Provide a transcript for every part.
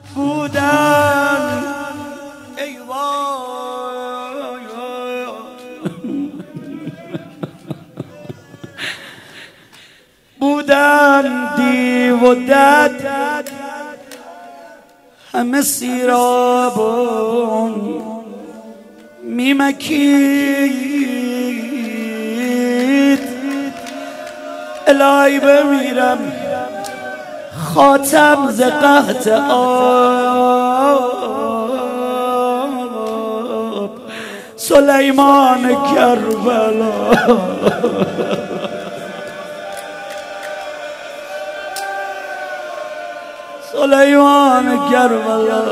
بودن ای وای بودن دیو و دد همه سیرابون میمکید الهی بمیرم خاتم ز قحط آب سلیمان کربلا سلیمان کربلا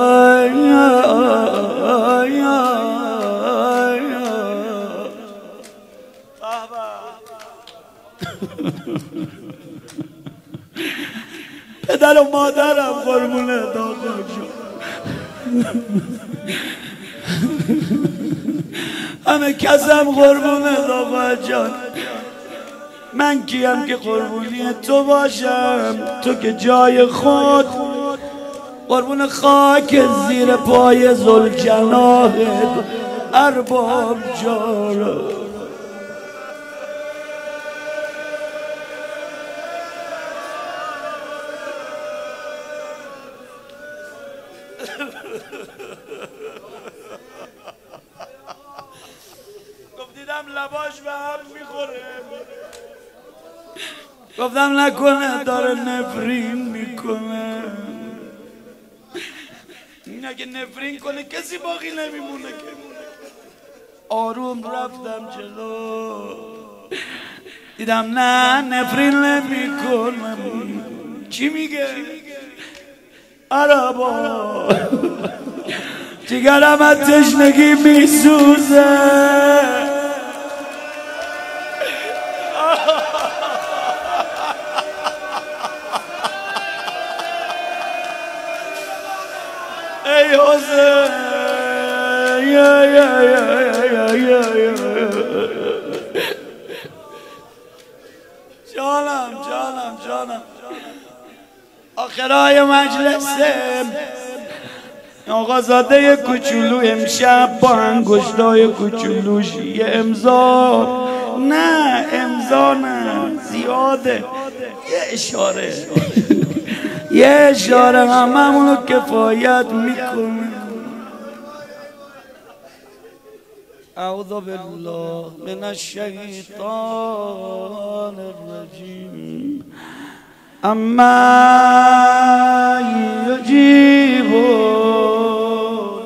پدر و مادرم قربونه داغم شد همه کسم قربونه داغم جان من کیم که قربونی تو باشم تو که جای خود قربون خاک زیر پای ذوالجلالت ارباب جارم گفتیدم لباش به هم میخوره گفتم نکنه داره نفرین میکنه این اگه نفرین کنه کسی باقی نمیمونه که آروم رفتم جلو دیدم نه نفرین نمیکنه چی میگه عربا جگرم از تشنگی میسوزه ای حسین جانم آخرای مجلسه آقازاده کوچولو امشب با انگشتای کوچولوش یه امضا نه زیاده یه اشاره هممونو کفایت میکنه اعوذ بالله من الشیطان الرجیم اما یجیبون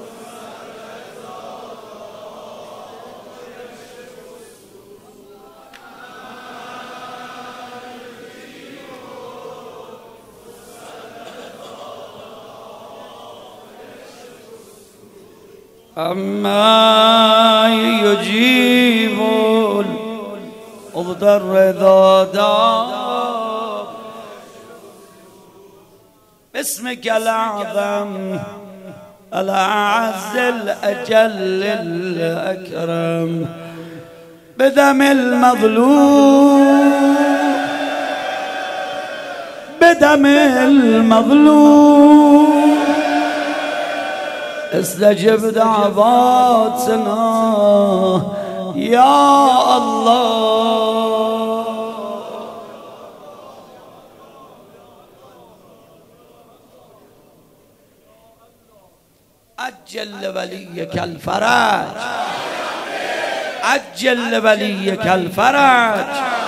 اما یجیبون اضطر دادا اسمك الأعظم الأعز الأجل الأكرم بدم المظلوم استجب دعواتنا يا الله عجل وليك الفرج عجل وليك الفرج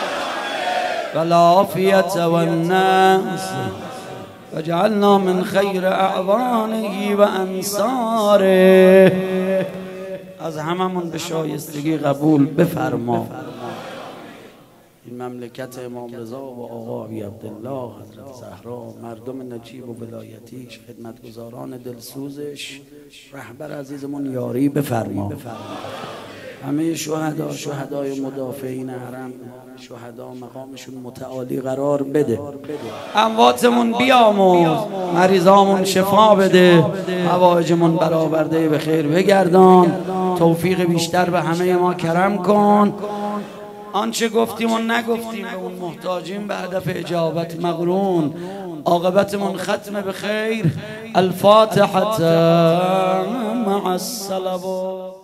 والعافية والناس واجعلنا من خير اعوانه و انصاره از هممون به شایستگی قبول بفرما این مملکت امام رضا و آقا ابی عبدالله حضرت زهرا مردم نجیب و ولایتیش خدمتگزاران دلسوزش رهبر عزیزمون یاری بفرما همه شهدای مدافعین حرم شهدا مقامشون متعالی قرار بده امواتمون بیامرز مریضامون شفا بده حوایجمون برآورده به خیر بگردان توفیق بیشتر به همه ما کرم کن آنچه گفتیم و نگفتیم به اون محتاجیم به هدف اجابت مقرون عاقبتمون ختم بخیر. الفاتحة مع الصلوات.